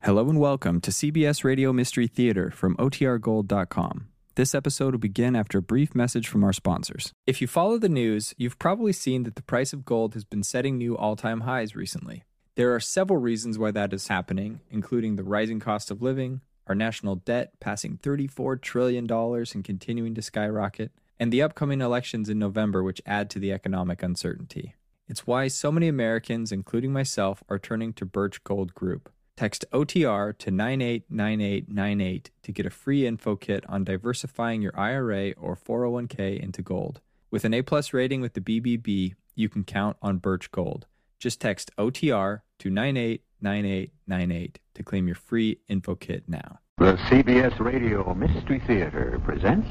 Hello and welcome to CBS Radio Mystery Theater from OTRGold.com. This episode will begin after a brief message from our sponsors. If you follow the news, you've probably seen that the price of gold has been setting new all-time highs recently. There are several reasons why that is happening, including the rising cost of living, our national debt passing $34 trillion and continuing to skyrocket, and the upcoming elections in November which add to the economic uncertainty. It's why so many Americans, including myself, are turning to Birch Gold Group. Text OTR to 989898 to get a free info kit on diversifying your IRA or 401k into gold. With an A+ rating with the BBB, you can count on Birch Gold. Just text OTR to 989898 to claim your free info kit now. The CBS Radio Mystery Theater presents...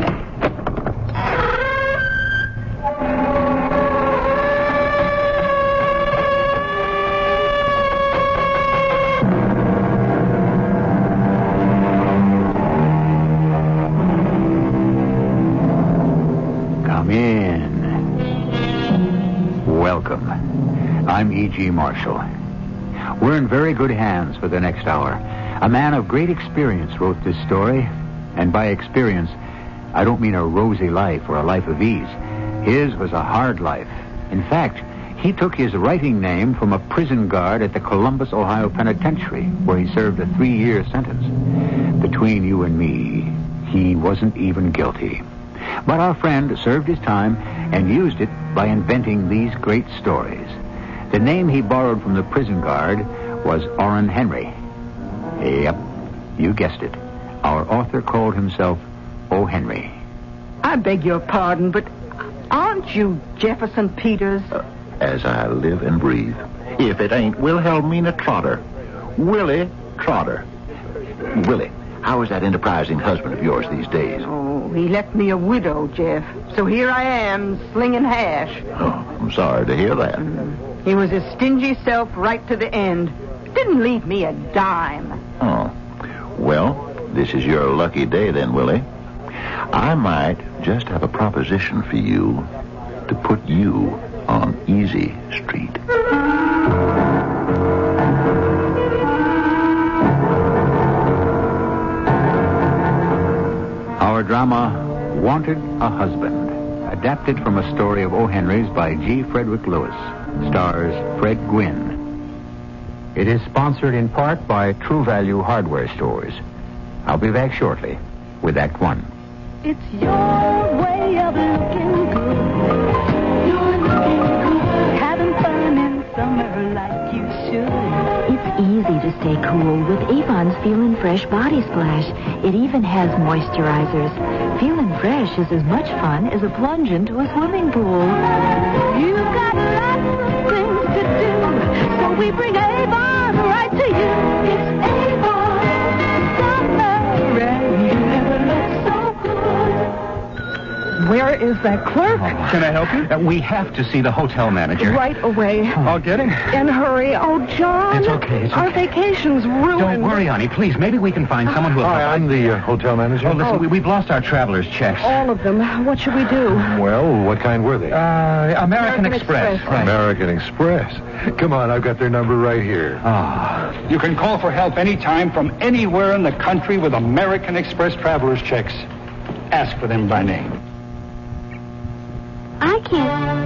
I'm E.G. Marshall. We're in very good hands for the next hour. A man of great experience wrote this story. And by experience, I don't mean a rosy life or a life of ease. His was a hard life. In fact, he took his writing name from a prison guard at the Columbus, Ohio Penitentiary, where he served a 3-year sentence. Between you and me, he wasn't even guilty. But our friend served his time and used it by inventing these great stories. The name he borrowed from the prison guard was Orrin Henry. Yep, you guessed it. Our author called himself O. Henry. I beg your pardon, but aren't you Jefferson Peters? As I live and breathe. If it ain't Wilhelmina Trotter. Willie Trotter. Willie, how is that enterprising husband of yours these days? Oh, he left me a widow, Jeff. So here I am, slinging hash. Oh, I'm sorry to hear that. He was his stingy self right to the end. Didn't leave me a dime. Oh. Well, this is your lucky day then, Willie. I might just have a proposition for you to put you on Easy Street. Our drama, Wanted a Husband, adapted from a story of O. Henry's by G. Frederick Lewis. Stars Fred Gwynne. It is sponsored in part by True Value Hardware Stores. I'll be back shortly with Act One. It's your way of looking good. You're looking good. Having fun in summer like you should. It's easy to stay cool with Avon's Feelin' Fresh Body Splash. It even has moisturizers. Feelin' Fresh is as much fun as a plunge into a swimming pool. You've got lots of things to do, so we bring Avon right to you. It's Avon summer, and you never look so good. Where is that clerk? Can I help you? We have to see the hotel manager. Right away. I'll get him. And hurry. Oh, John. It's okay. Our vacation's ruined. Don't worry, honey. Please, maybe we can find someone who will... Hi, I'm the hotel manager. Oh, listen, we've lost our traveler's checks. All of them. What should we do? Well, what kind were they? American Express. Right. American Express. Come on, I've got their number right here. You can call for help anytime from anywhere in the country with American Express traveler's checks. Ask for them by name. I can't.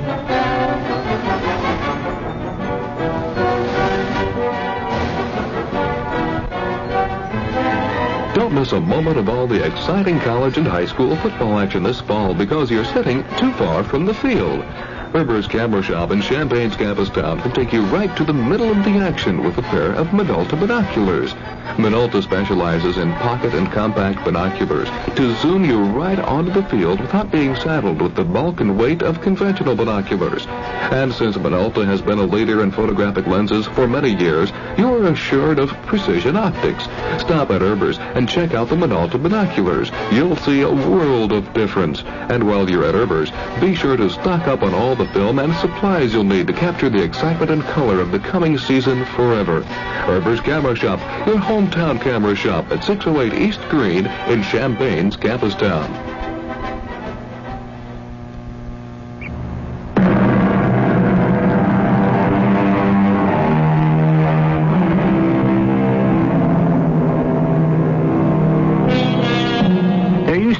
Don't miss a moment of all the exciting college and high school football action this fall because you're sitting too far from the field. Herber's Camera Shop in Champaign's campus town can take you right to the middle of the action with a pair of Minolta binoculars. Minolta specializes in pocket and compact binoculars to zoom you right onto the field without being saddled with the bulk and weight of conventional binoculars. And since Minolta has been a leader in photographic lenses for many years, you are assured of precision optics. Stop at Herber's and check out the Minolta binoculars. You'll see a world of difference. And while you're at Herber's, be sure to stock up on all the film and supplies you'll need to capture the excitement and color of the coming season forever. Herber's Camera Shop, your hometown camera shop at 608 East Green in Champaign's campus town.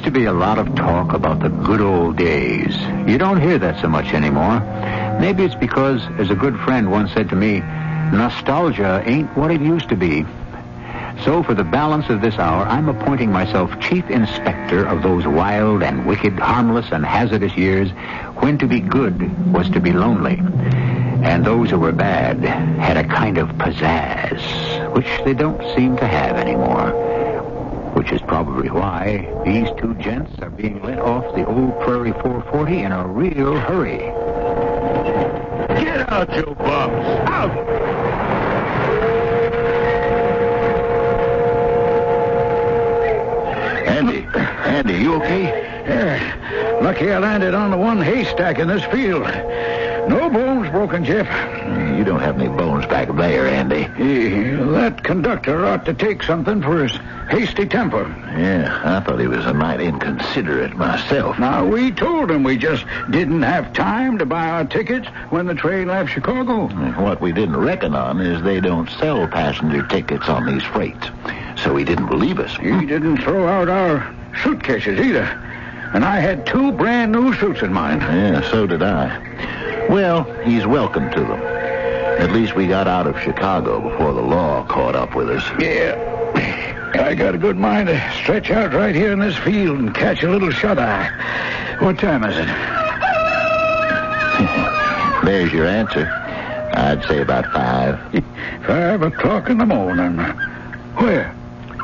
used to be a lot of talk about the good old days. You don't hear that so much anymore. Maybe it's because, as a good friend once said to me, nostalgia ain't what it used to be. So for the balance of this hour, I'm appointing myself chief inspector of those wild and wicked, harmless and hazardous years when to be good was to be lonely. And those who were bad had a kind of pizzazz, which they don't seem to have anymore. Which is probably why these two gents are being let off the old Prairie 440 in a real hurry. Get out, you bums! Out! Andy, you okay? Yeah. Lucky I landed on the one haystack in this field. No bones broken, Jeff. You don't have any bones back there, Andy. That conductor ought to take something for his hasty temper. Yeah, I thought he was a mite inconsiderate myself. Now, we told him we just didn't have time to buy our tickets when the train left Chicago. What we didn't reckon on is they don't sell passenger tickets on these freights. So he didn't believe us. He didn't throw out our suitcases either. And I had 2 brand new suits in mine. Yeah, so did I. Well, he's welcome to them. At least we got out of Chicago before the law caught up with us. Yeah. I got a good mind to stretch out right here in this field and catch a little shut-eye. What time is it? There's your answer. I'd say about 5. 5 o'clock in the morning. Where?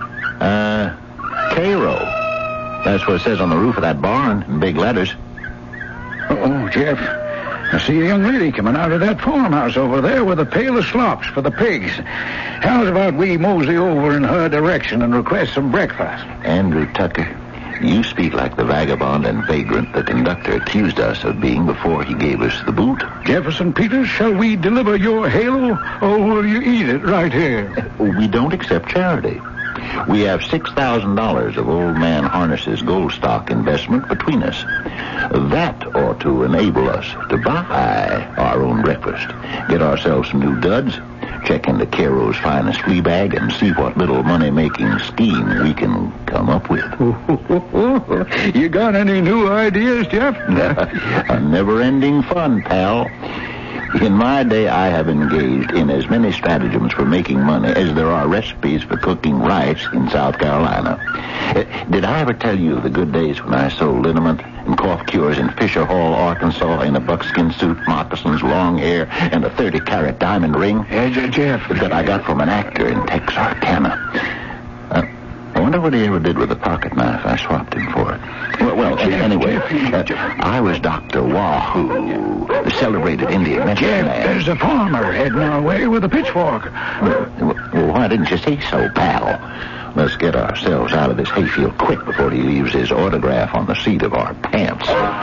Cairo. That's what it says on the roof of that barn in big letters. Oh, Jeff. I see a young lady coming out of that farmhouse over there with a pail of slops for the pigs. How's about we mosey over in her direction and request some breakfast? Andrew Tucker, you speak like the vagabond and vagrant the conductor accused us of being before he gave us the boot. Jefferson Peters, shall we deliver your halo, or will you eat it right here? We don't accept charity. We have $6,000 of Old Man Harness's gold stock investment between us. That ought to enable us to buy our own breakfast, get ourselves some new duds, check into Cairo's finest flea bag, and see what little money-making scheme we can come up with. You got any new ideas, Jeff? A never-ending fun, pal. In my day, I have engaged in as many stratagems for making money as there are recipes for cooking rice in South Carolina. Did I ever tell you the good days when I sold liniment and cough cures in Fisher Hall, Arkansas, in a buckskin suit, moccasins, long hair, and a 30-carat diamond ring? Jeff. That I got from an actor in Texarkana. I wonder what he ever did with the pocket knife I swapped him for it. Well, anyway, I was Dr. Wahoo, the celebrated Indian medicine man. There's a farmer heading our way with a pitchfork. Well, why didn't you say so, pal? Let's get ourselves out of this hayfield quick before he leaves his autograph on the seat of our pants.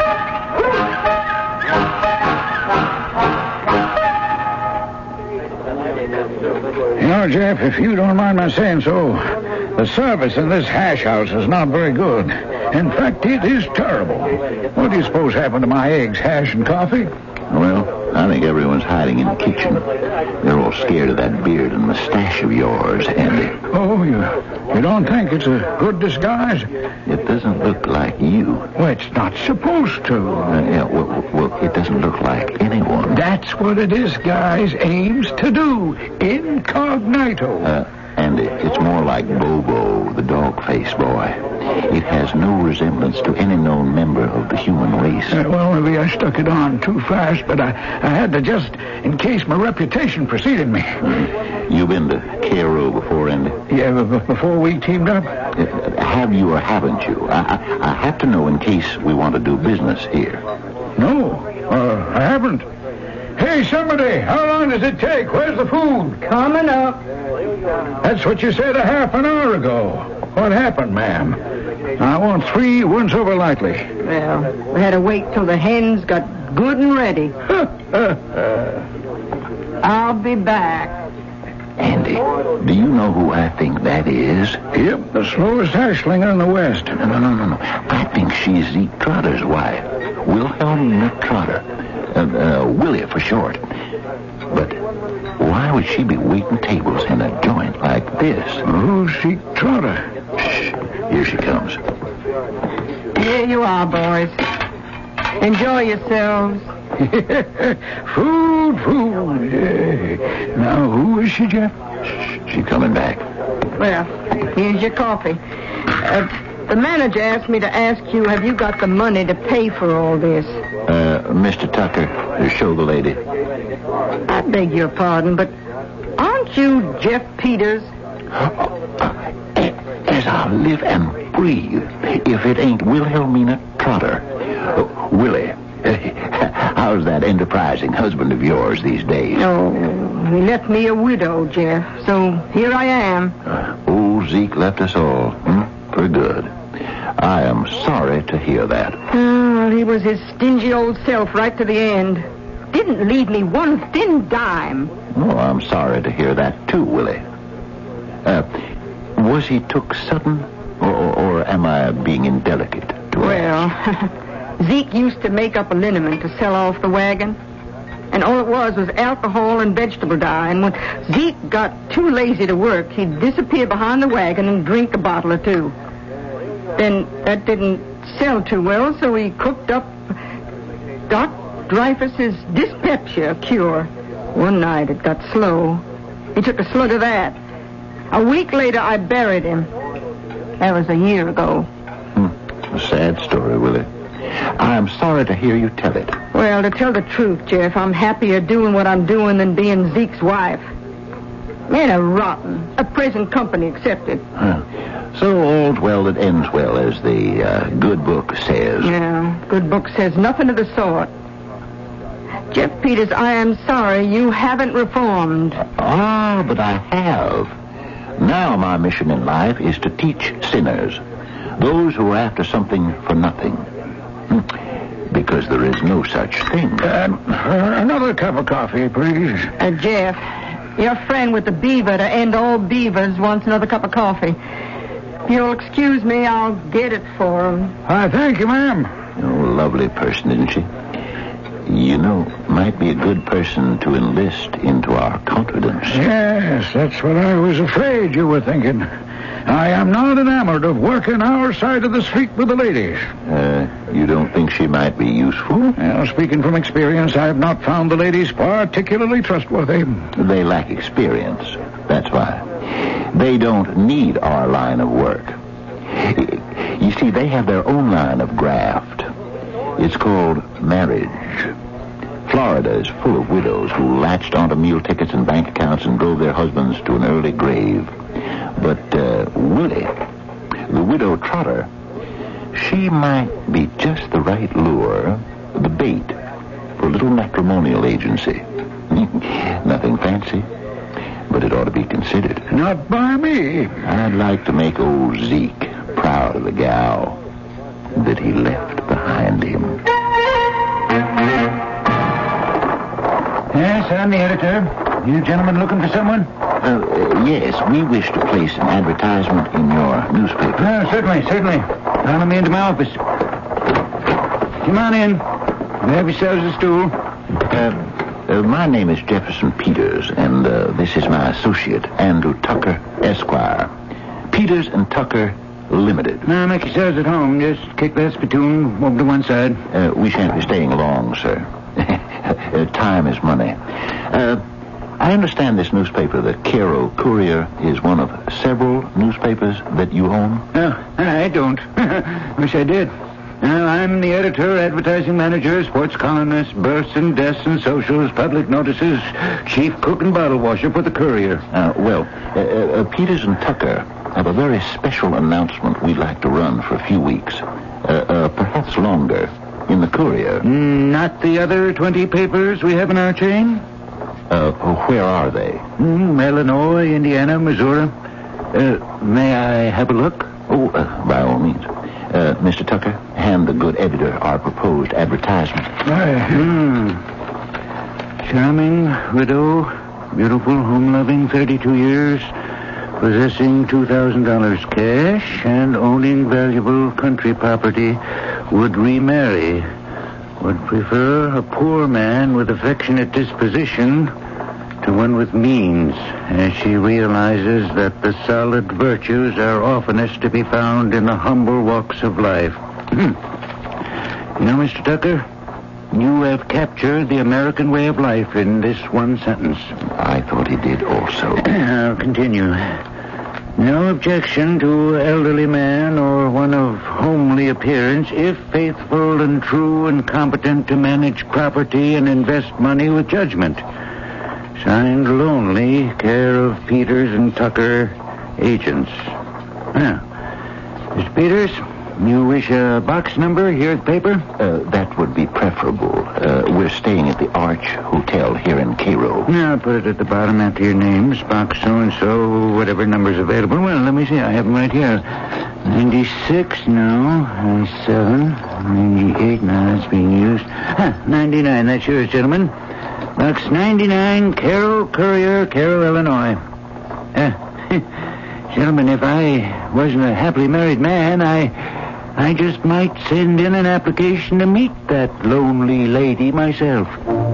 You know, Jeff, if you don't mind my saying so, the service in this hash house is not very good. In fact, it is terrible. What do you suppose happened to my eggs, hash, and coffee? Well, I think everyone's hiding in the kitchen. They're all scared of that beard and mustache of yours, Andy. Oh, you don't think it's a good disguise? It doesn't look like you. Well, it's not supposed to. Well, it doesn't look like anyone. That's what it is, guys. Aims to do. Incognito. Andy, it's more like Bobo, the dog-faced boy. It has no resemblance to any known member of the human race. Well, maybe I stuck it on too fast, but I had to just in case my reputation preceded me. You've been to Cairo before, Andy? Yeah, before we teamed up? Have you or haven't you? I have to know in case we want to do business here. No, I haven't. Hey, somebody, how long does it take? Where's the food? Coming up. That's what you said a half an hour ago. What happened, ma'am? I want 3 once over lightly. Well, we had to wait till the hens got good and ready. I'll be back. Andy, do you know who I think that is? Yep, the slowest hashlinger in the West. No. I think she's Zeke Trotter's wife. Wilhelmina Trotter. Willie for short. But why would she be waiting tables in a joint like this? Who's Zeke Trotter? Shh. Here she comes. Here you are, boys. Enjoy yourselves. Food. Now, who is she, Jeff? She's coming back. Well, here's your coffee. The manager asked me to ask you, have you got the money to pay for all this? Mr. Tucker, show the lady. I beg your pardon, but aren't you Jeff Peters? As I live and breathe, if it ain't Wilhelmina Trotter. Willie, how's that enterprising husband of yours these days? Oh, he left me a widow, Jeff, so here I am. Old Zeke left us all, for good. I am sorry to hear that. Well, he was his stingy old self right to the end. Didn't leave me one thin dime. Oh, I'm sorry to hear that, too, Willie. Was he took sudden, or am I being indelicate to ask? Well, Zeke used to make up a liniment to sell off the wagon. And all it was alcohol and vegetable dye. And when Zeke got too lazy to work, he'd disappear behind the wagon and drink a bottle or two. Then that didn't sell too well, so he cooked up Doc Dreyfus's dyspepsia cure. One night it got slow. He took a slug of that. A week later, I buried him. That was a year ago. A sad story, Willie. I'm sorry to hear you tell it. Well, to tell the truth, Jeff, I'm happier doing what I'm doing than being Zeke's wife. Men are rotten. A present company accepted. So all's well that ends well, as the good book says. Yeah, good book says nothing of the sort. Jeff Peters, I am sorry you haven't reformed. But I have. Now my mission in life is to teach sinners, those who are after something for nothing. Because there is no such thing. Another cup of coffee, please. Jeff, your friend with the beaver to end all beavers wants another cup of coffee. If you'll excuse me, I'll get it for him. Thank you, ma'am. Oh, lovely person, isn't she? You know, might be a good person to enlist into our confidence. Yes, that's what I was afraid you were thinking. I am not enamored of working our side of the street with the ladies. You don't think she might be useful? Well, speaking from experience, I have not found the ladies particularly trustworthy. They lack experience. That's why. They don't need our line of work. You see, they have their own line of graft. It's called marriage. Florida is full of widows who latched onto meal tickets and bank accounts and drove their husbands to an early grave. But Willie, the widow Trotter, she might be just the right lure, the bait, for a little matrimonial agency. Nothing fancy, but it ought to be considered. Not by me. I'd like to make old Zeke proud of the gal that he left behind him. Yes, I'm the editor. You gentlemen looking for someone? Yes, we wish to place an advertisement in your newspaper. Certainly. Follow me into my office. Come on in. Have yourselves a stool. My name is Jefferson Peters, and this is my associate, Andrew Tucker, Esquire. Peters and Tucker Limited. Now, make yourselves at home. Just kick that spittoon over to one side. We shan't be staying long, sir. Time is money. I understand this newspaper, the Cairo Courier, is one of several newspapers that you own? No, I don't. Wish I did. Now, I'm the editor, advertising manager, sports columnist, births and deaths and socials, public notices, chief cook and bottle washer for the Courier. Peters and Tucker have a very special announcement we'd like to run for a few weeks. Perhaps longer. In the Courier. Not the other 20 papers we have in our chain? Where are they? Illinois, Indiana, Missouri. May I have a look? Oh, by all means. Mr. Tucker, hand the good editor our proposed advertisement. Charming widow, beautiful, home-loving, 32 years, possessing $2,000 cash and owning valuable country property, would remarry. Would prefer a poor man with affectionate disposition to one with means, as she realizes that the solid virtues are oftenest to be found in the humble walks of life. Mr. Tucker, you have captured the American way of life in this one sentence. I thought he did also. I'll continue. No objection to elderly man or one of homely appearance if faithful and true and competent to manage property and invest money with judgment. Signed Lonely, care of Peters and Tucker, agents. Now, Mr. Peters, you wish a box number here at the paper? That would be preferable. We're staying at the Arch Hotel here in Cairo. Yeah, I'll put it at the bottom after your names. Box so-and-so, whatever number's available. Well, let me see. I have them right here. 96, no. 97, 98, no, that's being used. 99, that's yours, gentlemen. Box 99, Carroll Courier, Cairo, Illinois. Gentlemen, if I wasn't a happily married man, I just might send in an application to meet that lonely lady myself.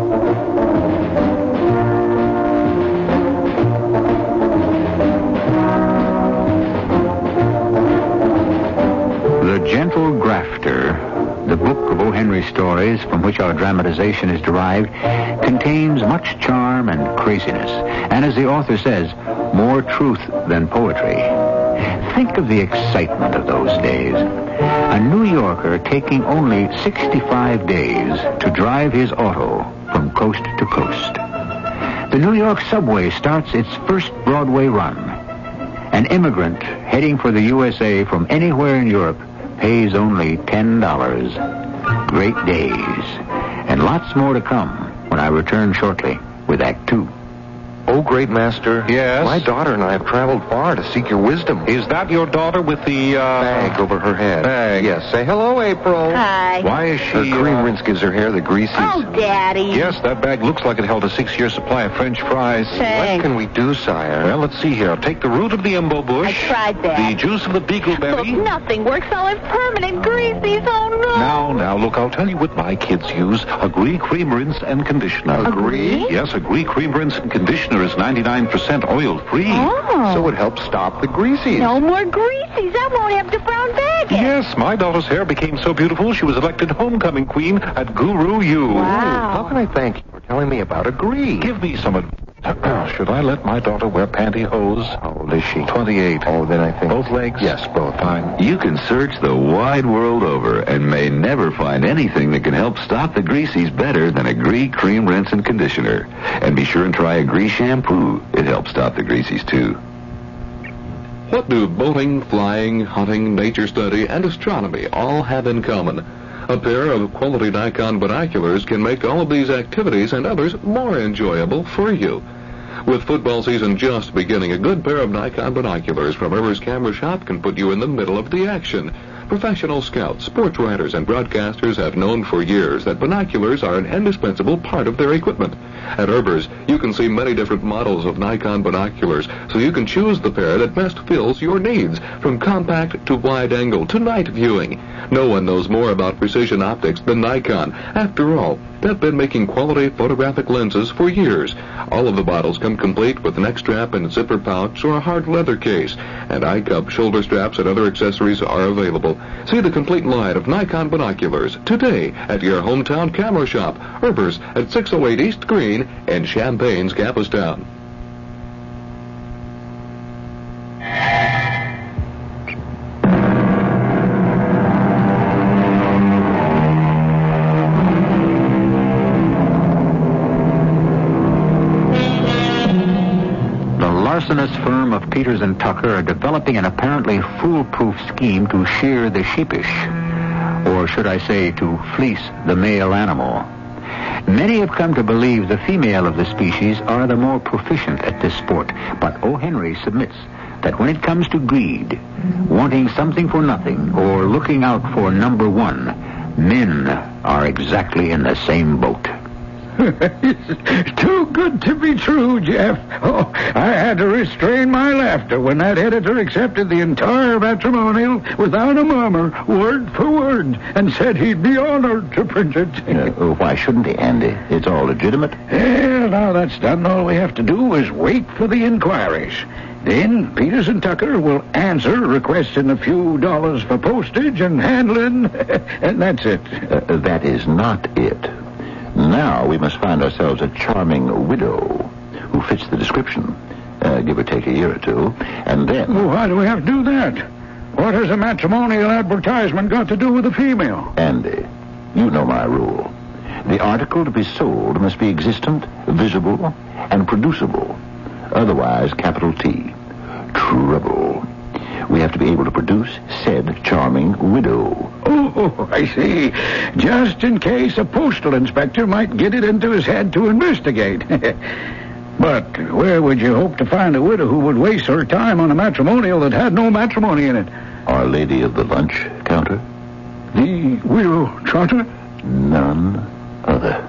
The Gentle Grafter, the book of O. Henry stories from which our dramatization is derived, contains much charm and craziness, and as the author says, more truth than poetry. Think of the excitement of those days. A New Yorker taking only 65 days to drive his auto from coast to coast. The New York subway starts its first Broadway run. An immigrant heading for the USA from anywhere in Europe pays only $10. Great days. And lots more to come when I return shortly with Act Two. Oh, great master. Yes? My daughter and I have traveled far to seek your wisdom. Is that your daughter with the, Bag over her head. Bag? Yes. Say hello, April. Hi. Why is Her she, cream rinse gives her hair the greasies. Oh, Daddy. Yes, that bag looks like it held a 6-year supply of French fries. What Thanks. can we do, sire? Well, let's see here. Take the root of the embo bush. I tried that. The juice of the beagleberry. Look, nothing works. All in permanent greasies. Oh, no. Now, look, I'll tell you what my kids use. Agree Cream Rinse and Conditioner. Agree? Yes, Agree Cream Rinse and Conditioner is 99% oil-free. Oh. So it helps stop the greasies. No more greasies. I won't have to brown bag it. Yes, my daughter's hair became so beautiful she was elected homecoming queen at Guru U. Wow. How can I thank you for telling me about Agree? Give me some advice. Should I let my daughter wear pantyhose? How old is she? 28. Oh, then I think... Both legs? Yes, both. Fine. You can search the wide world over and may never find anything that can help stop the greasies better than Agree Cream Rinse and Conditioner. And be sure and try Agree Shampoo. It helps stop the greasies, too. What do boating, flying, hunting, nature study, and astronomy all have in common? A pair of quality Nikon binoculars can make all of these activities and others more enjoyable for you. With football season just beginning, a good pair of Nikon binoculars from Rivers Camera Shop can put you in the middle of the action. Professional scouts, sports writers, and broadcasters have known for years that binoculars are an indispensable part of their equipment. At Rivers, you can see many different models of Nikon binoculars, so you can choose the pair that best fills your needs, from compact to wide angle to night viewing. No one knows more about precision optics than Nikon. After all, they've been making quality photographic lenses for years. All of the bottles come complete with neck strap and zipper pouch or a hard leather case, and eye cup, shoulder straps, and other accessories are available. See the complete line of Nikon binoculars today at your hometown camera shop, Rivers at 608 East Green in Champaign's Campus Town. Larcenous firm of Peters and Tucker are developing an apparently foolproof scheme to shear the sheepish, or should I say to fleece the male animal. Many have come to believe the female of the species are the more proficient at this sport, but O. Henry submits that when it comes to greed, wanting something for nothing, or looking out for number one, men are exactly in the same boat. It's too good to be true, Jeff. Oh, I had to restrain my laughter when that editor accepted the entire matrimonial without a murmur, word for word, and said he'd be honored to print it. Why shouldn't he, Andy? It's all legitimate. Well, now that's done, all we have to do is wait for the inquiries. Then Peters and Tucker will answer, requesting a few dollars for postage and handling, and that's it. That is not it. Now we must find ourselves a charming widow who fits the description, give or take a year or two, and then... Well, why do we have to do that? What has a matrimonial advertisement got to do with a female? Andy, you know my rule. The article to be sold must be existent, visible, and producible. Otherwise, capital T, trouble. We have to be able to produce said charming widow. Oh, I see. Just in case a postal inspector might get it into his head to investigate. But where would you hope to find a widow who would waste her time on a matrimonial that had no matrimony in it? Our Lady of the Lunch Counter? The widow Trotter? None other.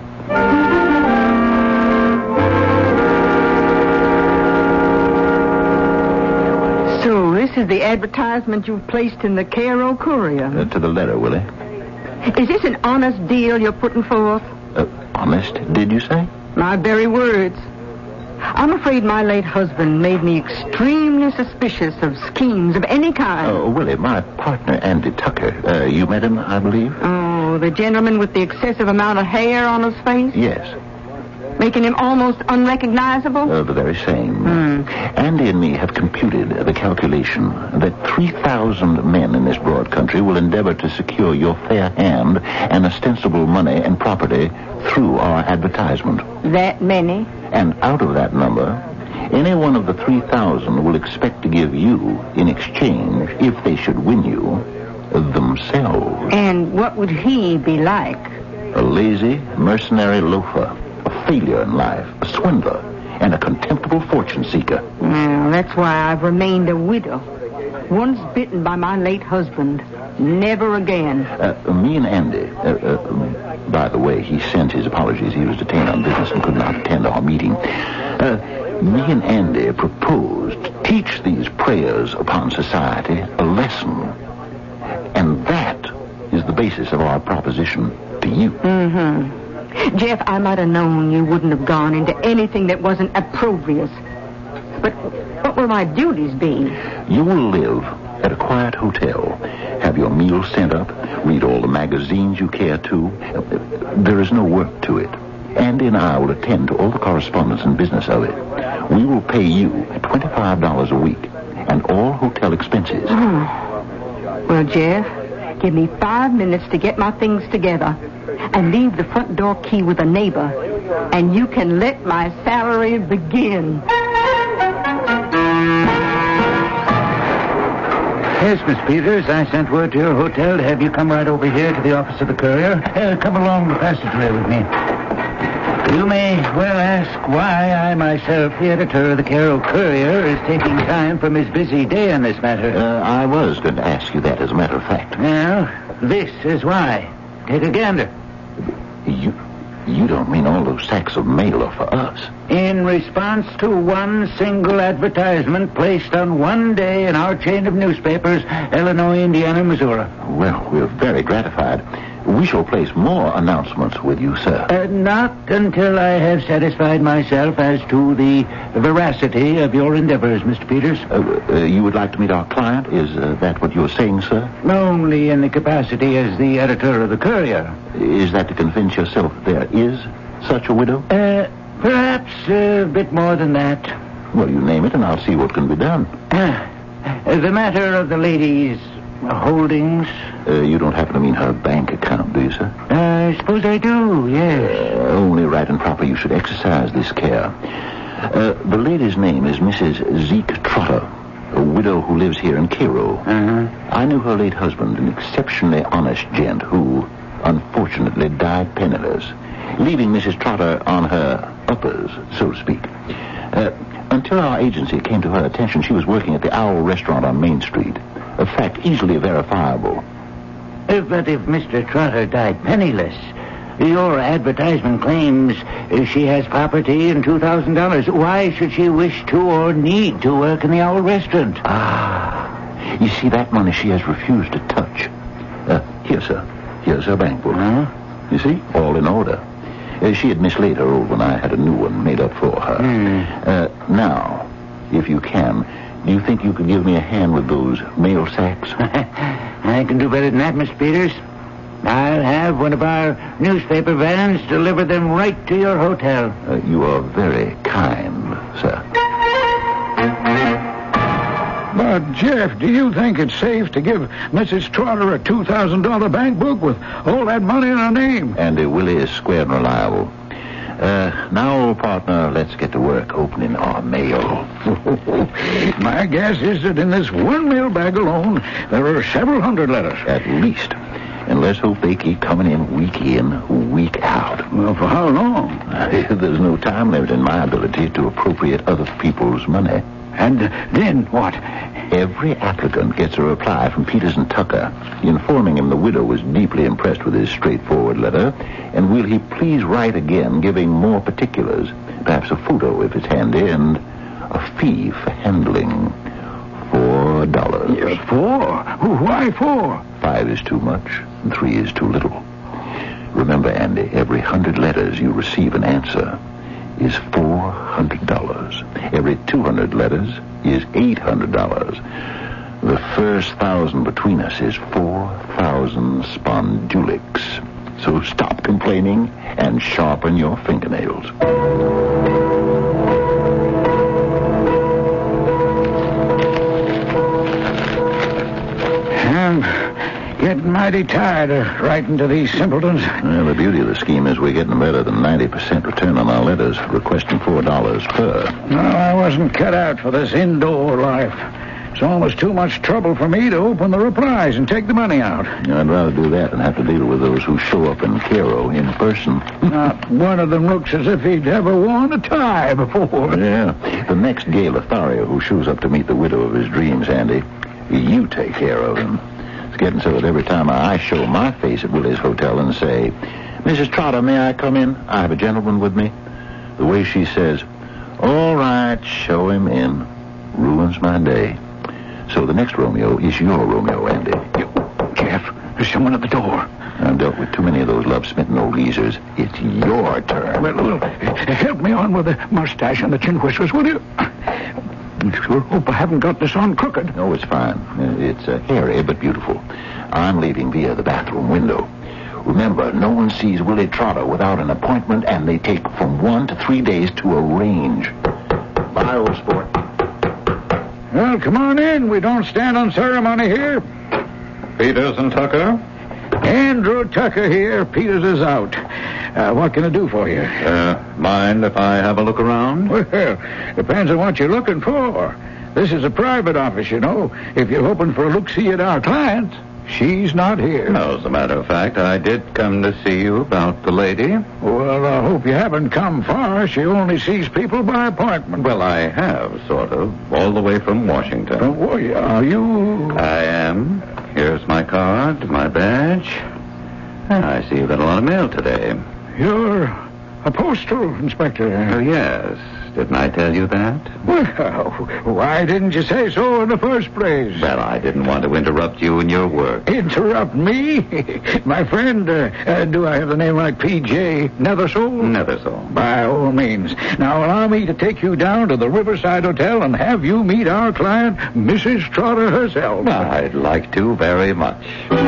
So this is the advertisement you've placed in the Cairo Courier. To the letter, Willie. Is this an honest deal you're putting forth? Honest, did you say? My very words. I'm afraid my late husband made me extremely suspicious of schemes of any kind. Oh, Willie, my partner, Andy Tucker. You met him, I believe? Oh, the gentleman with the excessive amount of hair on his face? Yes. Making him almost unrecognizable? The very same. Andy and me have computed the calculation that 3,000 men in this broad country will endeavor to secure your fair hand and ostensible money and property through our advertisement. That many? And out of that number, any one of the 3,000 will expect to give you, in exchange, if they should win you, themselves. And what would he be like? A lazy, mercenary loafer, a failure in life, a swindler, and a contemptible fortune seeker. Well, that's why I've remained a widow. Once bitten by my late husband, never again. Me and Andy, by the way, he sent his apologies. He was detained on business and could not attend our meeting. Me and Andy proposed to teach these preyers upon society a lesson. And that is the basis of our proposition to you. Jeff, I might have known you wouldn't have gone into anything that wasn't opprobrious. But what will my duties be? You will live at a quiet hotel, have your meals sent up, read all the magazines you care to. There is no work to it. Andy and I will attend to all the correspondence and business of it. We will pay you $25 a week and all hotel expenses. Well, Jeff, give me 5 minutes to get my things together and leave the front door key with a neighbor, and you can let my salary begin. Yes, Miss Peters, I sent word to your hotel to have you come right over here to the office of the Courier. Come along the passageway with me. You may well ask why I myself, the editor of the Cairo Courier, is taking time from his busy day on this matter. I was going to ask you that, as a matter of fact. Well, this is why. Take a gander. You don't mean all those sacks of mail are for us? In response to one single advertisement placed on one day in our chain of newspapers, Illinois, Indiana, Missouri. Well, we're very gratified. We shall place more announcements with you, sir. Not until I have satisfied myself as to the veracity of your endeavors, Mr. Peters. You would like to meet our client? Is that what you're saying, sir? Only in the capacity as the editor of the Courier. Is that to convince yourself there is such a widow? Perhaps a bit more than that. Well, you name it, and I'll see what can be done. The matter of the lady's holdings. You don't happen to mean her bank account, do you, sir? I suppose I do, yes. Only right and proper you should exercise this care. The lady's name is Mrs. Zeke Trotter, a widow who lives here in Cairo. I knew her late husband, an exceptionally honest gent who, unfortunately, died penniless, leaving Mrs. Trotter on her uppers, so to speak. Until our agency came to her attention, she was working at the Owl Restaurant on Main Street. A fact easily verifiable. But if Mr. Trotter died penniless, your advertisement claims she has property and $2,000. Why should she wish to or need to work in the Owl Restaurant? You see, that money she has refused to touch. Here, sir. Here's her bank book. You see? All in order. She had mislaid her old one. I had a new one made up for her. Now, If you can, do you think you could give me a hand with those mail sacks? I can do better than that, Miss Peters. I'll have one of our newspaper vans deliver them right to your hotel. You are very kind, sir. But, Jeff, do you think it's safe to give Mrs. Trotter a $2,000 bank book with all that money in her name? Andy Willie is square and reliable. Now, partner, let's get to work opening our mail. My guess is that in this one mailbag alone, there are several hundred letters. At least. And let's hope they keep coming in, week out. Well, for how long? There's no time limit in my ability to appropriate other people's money. And then what? Every applicant gets a reply from Peters and Tucker, informing him the widow was deeply impressed with his straightforward letter, and will he please write again, giving more particulars, perhaps a photo if it's handy, and a fee for handling. $4. Yeah, 4? Why 4? 5 is too much, and 3 is too little. Remember, Andy, every 100 letters you receive an answer is $400. Every 200 letters is $800. The first 1,000 between us is 4,000 spondulics. So stop complaining and sharpen your fingernails. I'm getting mighty tired of writing to these simpletons. Well, the beauty of the scheme is we're getting better than 90% return on our letters, requesting $4 per. No, I wasn't cut out for this indoor life. It's almost too much trouble for me to open the replies and take the money out. I'd rather do that than have to deal with those who show up in Cairo in person. Not one of them looks as if he'd ever worn a tie before. Yeah. The next gay Lothario who shows up to meet the widow of his dreams, Andy, you take care of him. It's getting so that every time I show my face at Willie's Hotel and say, Mrs. Trotter, may I come in? I have a gentleman with me. The way she says, all right, show him in, ruins my day. So the next Romeo is your Romeo, Andy. Jeff, there's someone at the door. I've dealt with too many of those love-smitten old geezers. It's your turn. Well, help me on with the mustache and the chin whiskers, will you? Sure hope I haven't got this on crooked. No, it's fine. It's hairy but beautiful. I'm leaving via the bathroom window. Remember, no one sees Willie Trotter without an appointment, and they take from 1 to 3 days to arrange. Bye, old sport. Well, come on in. We don't stand on ceremony here. Peters and Tucker? Andrew Tucker here. Peters is out. What can I do for you? Mind if I have a look around? Well, depends on what you're looking for. This is a private office, you know. If you're hoping for a look-see at our client, she's not here. No, as a matter of fact, I did come to see you about the lady. Well, I hope you haven't come far. She only sees people by appointment. Well, I have, sort of, all the way from Washington. Are you? I am. Here's my card, my badge. I see you got a lot of mail today. You're a postal inspector. Oh, yes. Didn't I tell you that? Well, why didn't you say so in the first place? Well, I didn't want to interrupt you in your work. Interrupt me? My friend, do I have the name like P.J. Nethersole? Nethersole. By all means. Now, allow me to take you down to the Riverside Hotel and have you meet our client, Mrs. Trotter herself. I'd like to very much.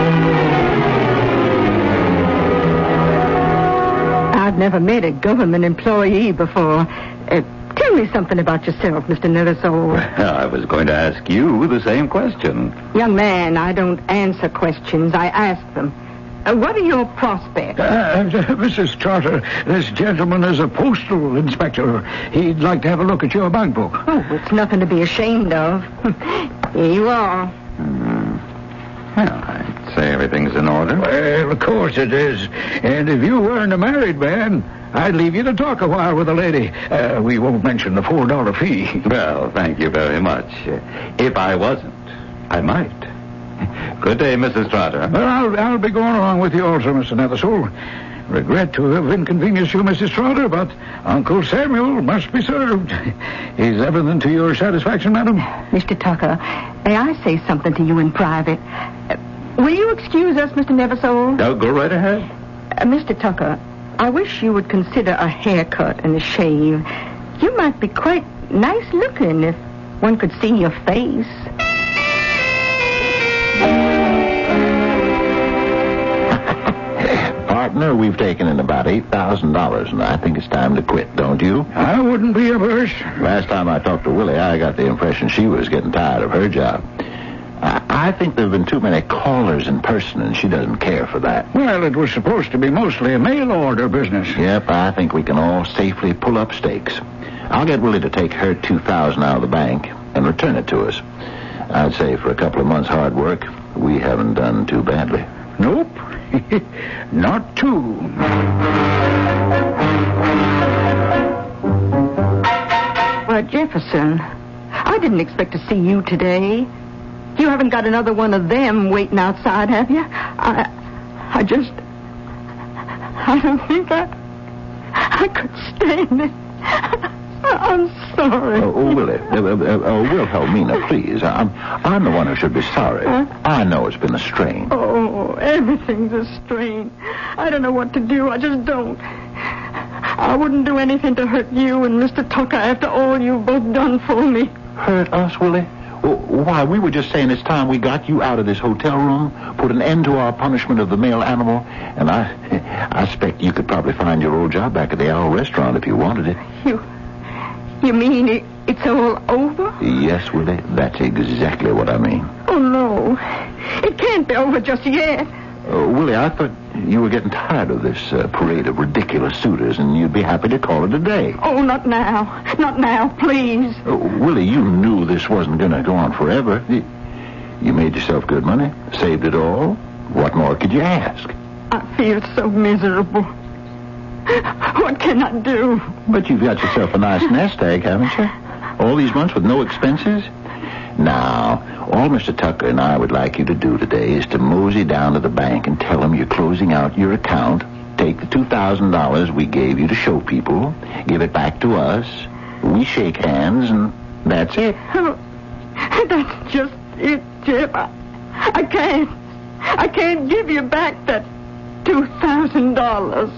I've never met a government employee before. Tell me something about yourself, Mr. Nethersole. I was going to ask you the same question. Young man, I don't answer questions. I ask them. What are your prospects? Mrs. Trotter, this gentleman is a postal inspector. He'd like to have a look at your bank book. Oh, it's nothing to be ashamed of. Here you are. Well, I'd say everything's in order. Well, of course it is. And if you weren't a married man, I'd leave you to talk a while with the lady. We won't mention the $4 fee. Well, thank you very much. If I wasn't, I might. Good day, Mrs. Trotter. Well, I'll be going along with you also, Mr. Nethersole. Regret to have inconvenienced you, Mrs. Trotter, but Uncle Samuel must be served. Is everything to your satisfaction, madam? Mr. Tucker, may I say something to you in private? Will you excuse us, Mr. Nethersole? No, go right ahead. Mr. Tucker, I wish you would consider a haircut and a shave. You might be quite nice looking if one could see your face. Partner, we've taken in about $8,000, and I think it's time to quit, don't you? I wouldn't be averse. Last time I talked to Willie, I got the impression she was getting tired of her job. I think there have been too many callers in person, and she doesn't care for that. Well, it was supposed to be mostly a mail order business. Yep, I think we can all safely pull up stakes. I'll get Willie to take her $2,000 out of the bank and return it to us. I'd say for a couple of months' hard work, we haven't done too badly. Nope. Not too. Well, Jefferson, I didn't expect to see you today. You haven't got another one of them waiting outside, have you? I don't think I could stand it. I'm sorry. Willie, Wilhelmina, please. I'm the one who should be sorry. I know it's been a strain. Oh, everything's a strain. I don't know what to do. I just don't. I wouldn't do anything to hurt you and Mr. Tucker after all you've both done for me. Hurt us, Willie? Why, we were just saying it's time we got you out of this hotel room, put an end to our punishment of the male animal, and I expect you could probably find your old job back at the Owl Restaurant if you wanted it. You mean it's all over? Yes, Willie, that's exactly what I mean. Oh, no. It can't be over just yet. Willie, I thought you were getting tired of this parade of ridiculous suitors, and you'd be happy to call it a day. Oh, not now. Not now, please. Willie, you knew this wasn't going to go on forever. You made yourself good money, saved it all. What more could you ask? I feel so miserable. What can I do? But you've got yourself a nice nest egg, haven't you? All these months with no expenses? Now, all Mr. Tucker and I would like you to do today is to mosey down to the bank and tell him you're closing out your account, take the $2,000 we gave you to show people, give it back to us, we shake hands, and that's it. Oh, that's just it, Jeff. I can't give you back that $2,000.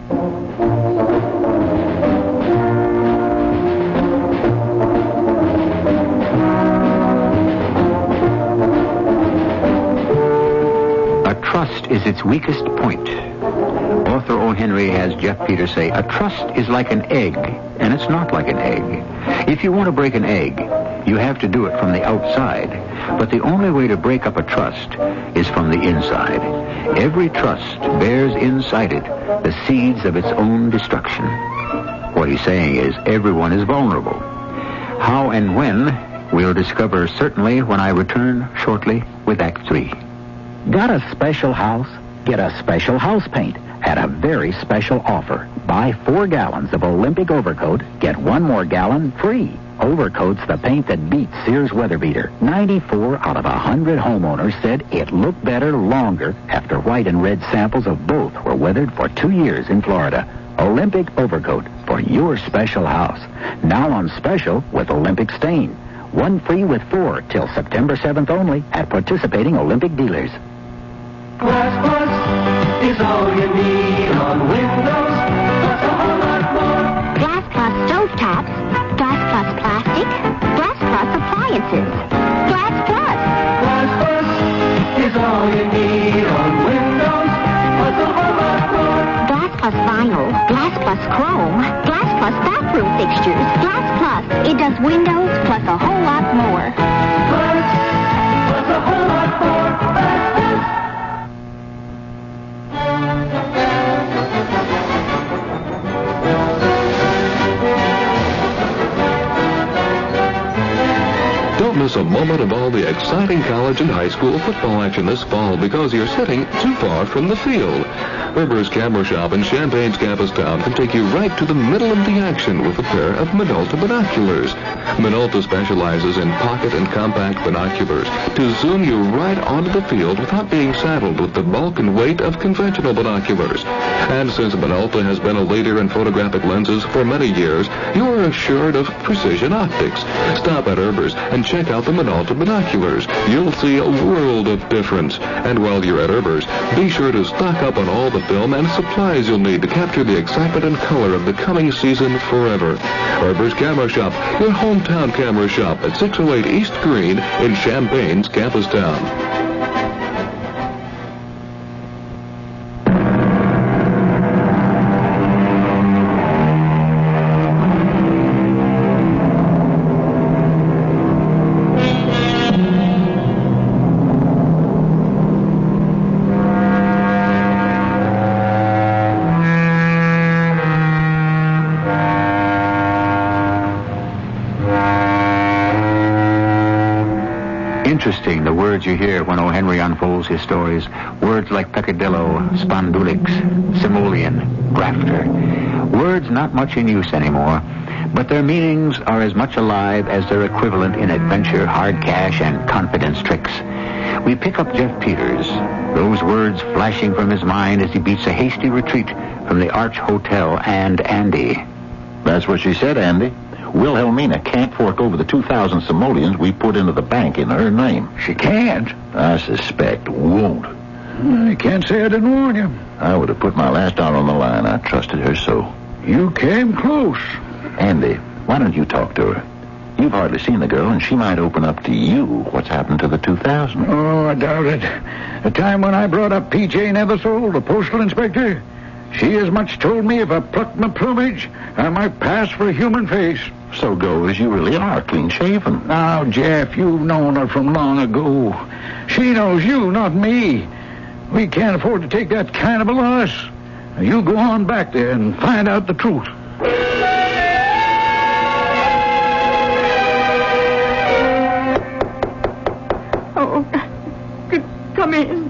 Trust is its weakest point. Author O. Henry has Jeff Peters say, a trust is like an egg, and it's not like an egg. If you want to break an egg, you have to do it from the outside. But the only way to break up a trust is from the inside. Every trust bears inside it the seeds of its own destruction. What he's saying is everyone is vulnerable. How and when, we'll discover certainly when I return shortly with Act 3. Got a special house? Get a special house paint at a very special offer. Buy 4 gallons of Olympic Overcoat, get 1 more gallon free. Overcoat's the paint that beats Sears Weatherbeater. 94 out of 100 homeowners said it looked better longer after white and red samples of both were weathered for 2 years in Florida. Olympic Overcoat for your special house. Now on special with Olympic Stain. 1 free with 4 till September 7th only at participating Olympic dealers. Glass Plus is all you need on Windows, plus a whole lot more. Glass Plus stovetops, Glass Plus plastic, Glass Plus appliances. Glass Plus. Glass Plus is all you need on Windows, plus a whole lot more. Glass Plus vinyl, Glass Plus chrome, Glass Plus bathroom fixtures. Glass Plus. It does windows plus a whole lot more. Plus a whole lot more. Glass Plus. Don't miss a moment of all the exciting college and high school football action this fall because you're sitting too far from the field. Rivers Camera Shop in Champaign's campus town can take you right to the middle of the action with a pair of Minolta binoculars. Minolta specializes in pocket and compact binoculars to zoom you right onto the field without being saddled with the bulk and weight of conventional binoculars. And since Minolta has been a leader in photographic lenses for many years, you are assured of precision optics. Stop at Rivers and check out out the Minolta binoculars. You'll see a world of difference. And while you're at Erber's, be sure to stock up on all the film and supplies you'll need to capture the excitement and color of the coming season forever. Erber's Camera Shop, your hometown camera shop at 608 East Green in Champaign's campus town. Interesting, the words you hear when O. Henry unfolds his stories. Words like peccadillo, spondulix, simoleon, grafter. Words not much in use anymore, but their meanings are as much alive as their equivalent in adventure, hard cash, and confidence tricks. We pick up Jeff Peters, those words flashing from his mind as he beats a hasty retreat from the Arch Hotel and Andy. That's what she said, Andy. Wilhelmina can't fork over the 2,000 simoleons we put into the bank in her name. She can't? I suspect won't. I can't say I didn't warn you. I would have put my last dollar on the line. I trusted her so. You came close. Andy, why don't you talk to her? You've hardly seen the girl, and she might open up to you what's happened to the 2,000. Oh, I doubt it. The time when I brought up P.J. Nethersole, the postal inspector, she as much told me if I plucked my plumage, I might pass for a human face. So go as you really are, clean-shaven. Now, Jeff, you've known her from long ago. She knows you, not me. We can't afford to take that kind of a loss. Now, you go on back there and find out the truth. Oh, come in.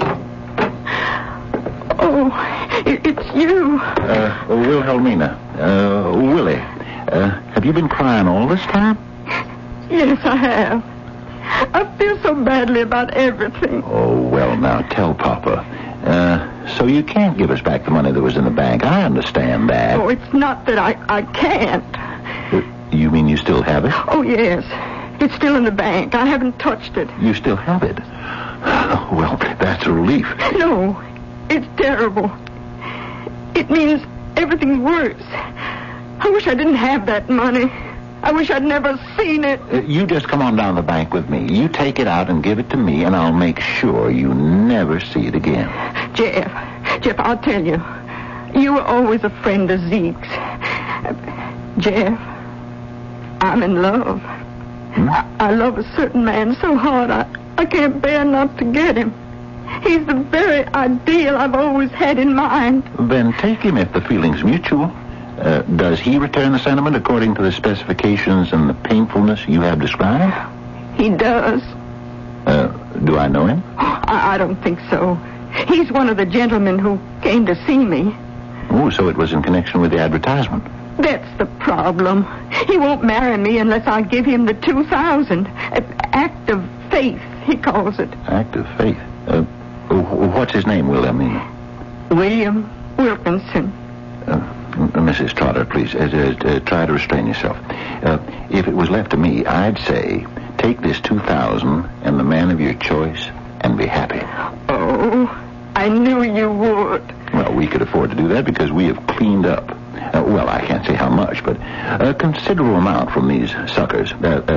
Oh, it's you. Wilhelmina. Willie. Have you been crying all this time? Yes, I have. I feel so badly about everything. Oh, well, now, tell Papa. So you can't give us back the money that was in the bank. I understand that. Oh, it's not that I can't. You mean you still have it? Oh, yes. It's still in the bank. I haven't touched it. You still have it? Well, that's a relief. No, it's terrible. It means everything's worse. I wish I didn't have that money. I wish I'd never seen it. You just come on down to the bank with me. You take it out and give it to me, and I'll make sure you never see it again. Jeff, I'll tell you. You were always a friend of Zeke's. Jeff, I'm in love. I love a certain man so hard I can't bear not to get him. He's the very ideal I've always had in mind. Then take him if the feeling's mutual. Does he return the sentiment according to the specifications and the painfulness you have described? He does. Do I know him? I don't think so. He's one of the gentlemen who came to see me. Oh, so it was in connection with the advertisement. That's the problem. He won't marry me unless I give him the 2,000. Act of faith, he calls it. Act of faith? What's his name, Wilhelmina? William Wilkinson. Mrs. Trotter, please, try to restrain yourself. If it was left to me, I'd say, take this 2,000 and the man of your choice and be happy. Oh, I knew you would. Well, we could afford to do that because we have cleaned up. Well, I can't say how much, but a considerable amount from these suckers.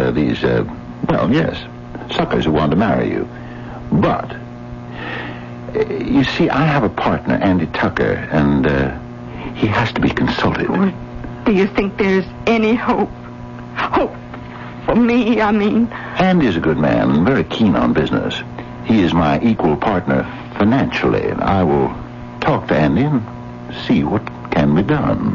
Suckers who want to marry you. But, you see, I have a partner, Andy Tucker, and he has to be consulted. Do you think there's any hope? Hope for me, I mean. Andy's a good man and very keen on business. He is my equal partner financially. I will talk to Andy and see what can be done.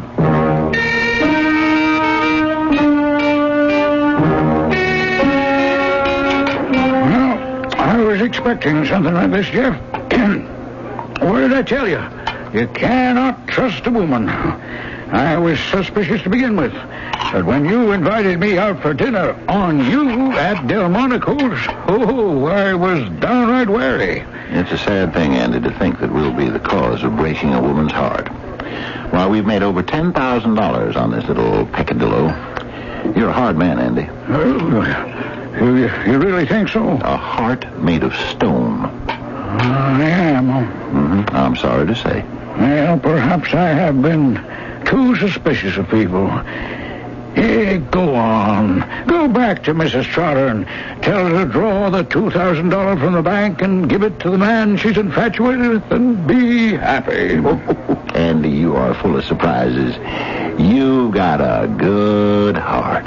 Well, I was expecting something like this, Jeff. What did I tell you? You cannot trust a woman. I was suspicious to begin with. But when you invited me out for dinner on you at Delmonico's, I was downright wary. It's a sad thing, Andy, to think that we'll be the cause of breaking a woman's heart. Well, we've made over $10,000 on this little peccadillo. You're a hard man, Andy. You really think so? A heart made of stone. I am. I'm sorry to say. Well, perhaps I have been too suspicious of people. Go on. Go back to Mrs. Trotter and tell her to draw the $2,000 from the bank and give it to the man she's infatuated with and be happy. Andy, you are full of surprises. You've got a good heart.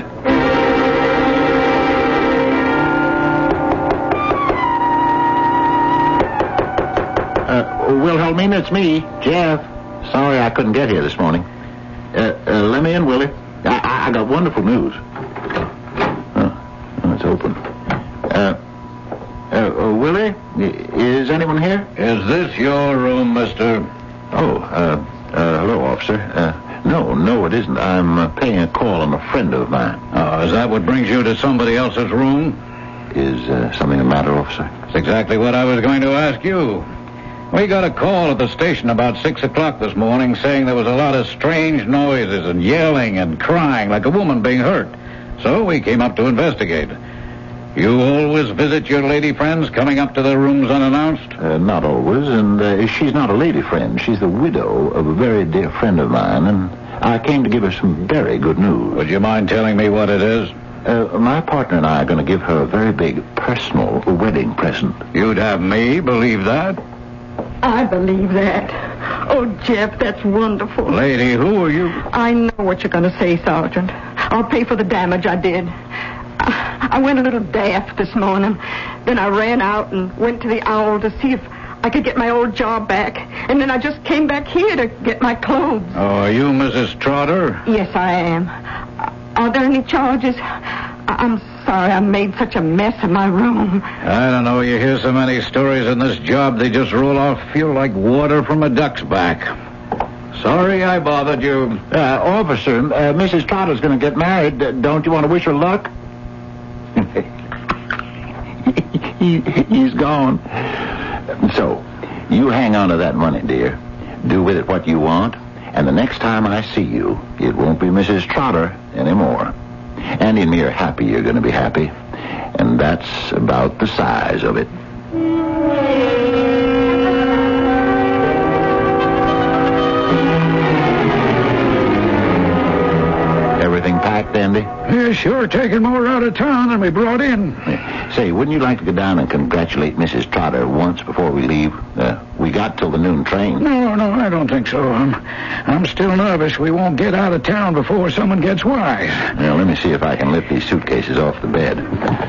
Wilhelmina, it's me, Jeff. Sorry I couldn't get here this morning. Let me in, Willie. I got wonderful news. It's open. Willie, is anyone here? Is this your room, mister? Hello, officer. No, it isn't. I'm paying a call on a friend of mine. Oh, is that what brings you to somebody else's room? Is something the matter, officer? That's exactly what I was going to ask you. We got a call at the station about 6 o'clock this morning saying there was a lot of strange noises and yelling and crying like a woman being hurt. So we came up to investigate. You always visit your lady friends coming up to their rooms unannounced? Not always, and she's not a lady friend. She's the widow of a very dear friend of mine, and I came to give her some very good news. Would you mind telling me what it is? My partner and I are going to give her a very big personal wedding present. You'd have me believe that? I believe that. Oh, Jeff, that's wonderful. Lady, who are you? I know what you're going to say, Sergeant. I'll pay for the damage I did. I went a little daft this morning. Then I ran out and went to the Owl to see if I could get my old job back. And then I just came back here to get my clothes. Oh, are you Mrs. Trotter? Yes, I am. Are there any charges? I'm sorry I made such a mess in my room. I don't know. You hear so many stories in this job, they just roll off feel like water from a duck's back. Sorry I bothered you. Officer, Mrs. Trotter's going to get married. Don't you want to wish her luck? He's gone. So, you hang on to that money, dear. Do with it what you want. And the next time I see you, it won't be Mrs. Trotter anymore. Andy and me are happy you're going to be happy. And that's about the size of it. Everything packed, Andy? Yeah, sure. Taking more out of town than we brought in. Say, wouldn't you like to go down and congratulate Mrs. Trotter once before we leave? We got till the noon train. No, I don't think so. I'm still nervous we won't get out of town before someone gets wise. Well, let me see if I can lift these suitcases off the bed.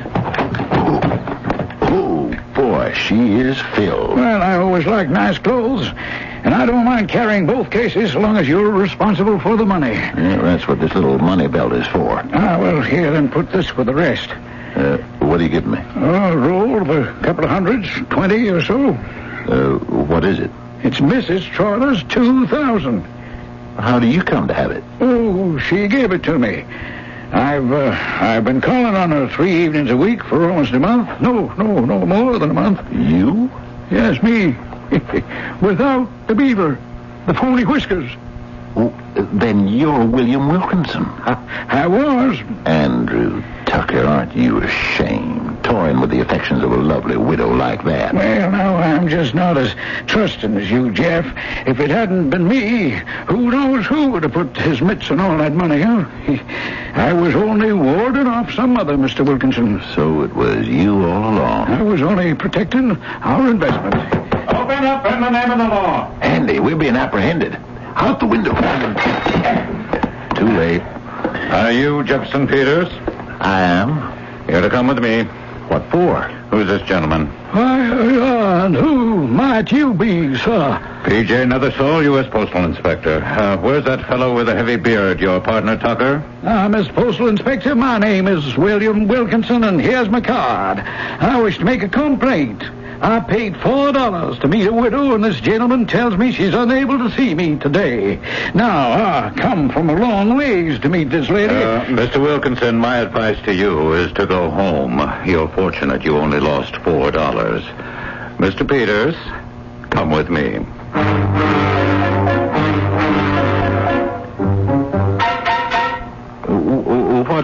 Oh, boy, she is filled. Well, I always like nice clothes. And I don't mind carrying both cases so long as you're responsible for the money. Yeah, that's what this little money belt is for. Well, here, then put this for the rest. What are you giving me? A roll of a couple of hundreds, 20 or so. What is it? It's Mrs. Trotter's $2,000. How do you come to have it? Oh, she gave it to me. I've been calling on her 3 evenings a week for almost a month. No, more than a month. You? Yes, me. Without the beaver, the phony whiskers. Oh, then you're William Wilkinson. I was. Andrew Tucker, aren't you ashamed? Toying with the affections of a lovely widow like that. Well, now, I'm just not as trusting as you, Jeff. If it hadn't been me, who knows who would have put his mitts on all that money, huh? I was only warding off some other Mr. Wilkinson. So it was you all along. I was only protecting our investment. Open up in the name of the law. Andy, we're being apprehended. Out the window. Too late. Are you Jefferson Peters? I am. You're to come with me. What for? Who's this gentleman? And who might you be, sir? P.J. Nethersole, U.S. Postal Inspector. Where's that fellow with a heavy beard, your partner, Tucker? Miss Postal Inspector, my name is William Wilkinson, and here's my card. I wish to make a complaint. I paid $4 to meet a widow, and this gentleman tells me she's unable to see me today. Now, I come from a long ways to meet this lady. Mr. Wilkinson, my advice to you is to go home. You're fortunate you only lost $4. Mr. Peters, come with me.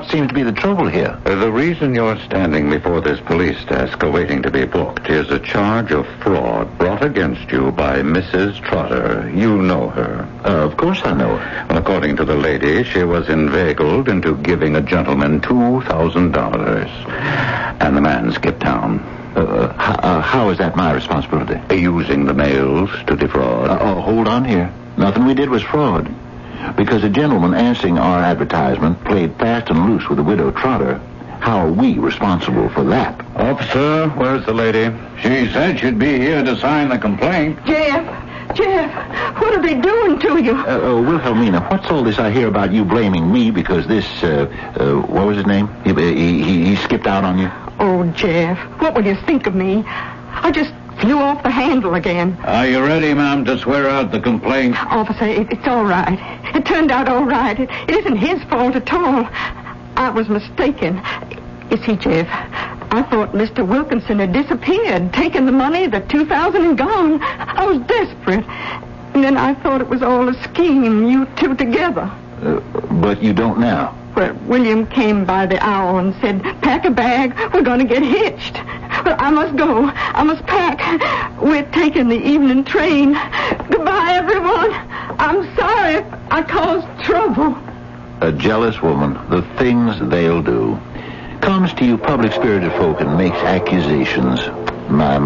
what seems to be the trouble here? The reason you're standing before this police desk awaiting to be booked is a charge of fraud brought against you by Mrs. Trotter. You know her. Of course I know her. Well, according to the lady, she was inveigled into giving a gentleman $2,000. And the man skipped town. How is that my responsibility? Using the mails to defraud. Hold on here. Nothing we did was fraud. Because a gentleman answering our advertisement played fast and loose with the widow Trotter. How are we responsible for that? Officer, where's the lady? She said she'd be here to sign the complaint. Jeff, what are they doing to you? Wilhelmina, what's all this I hear about you blaming me because this, what was his name? He skipped out on you? Oh, Jeff, what will you think of me? I just flew off the handle again. Are you ready, ma'am, to swear out the complaint? Officer, it's all right. It turned out all right. It isn't his fault at all. I was mistaken. You see, Jeff, I thought Mr. Wilkinson had disappeared, taken the money, the $2,000 and gone. I was desperate. And then I thought it was all a scheme, you two together. But you don't now. Well, William came by the hour and said, pack a bag, we're going to get hitched. Well, I must go. I must pack. We're taking the evening train. Goodbye, everyone. I'm sorry if I caused trouble. A jealous woman, the things they'll do. Comes to you public-spirited folk and makes accusations. My.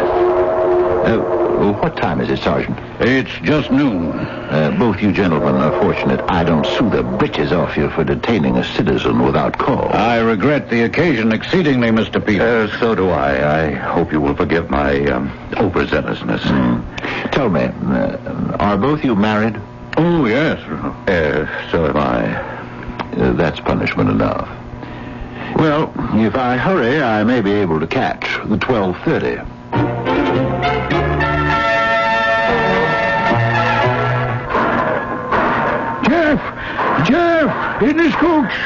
What time is it, Sergeant? It's just noon. Both you gentlemen are fortunate I don't sue the britches off you for detaining a citizen without cause. I regret the occasion exceedingly, Mr. Peters. So do I. I hope you will forgive my overzealousness. Tell me, are both you married? Oh, yes. So am I. That's punishment enough. Well, if I hurry, I may be able to catch the 12:30. Jeff, in his coach.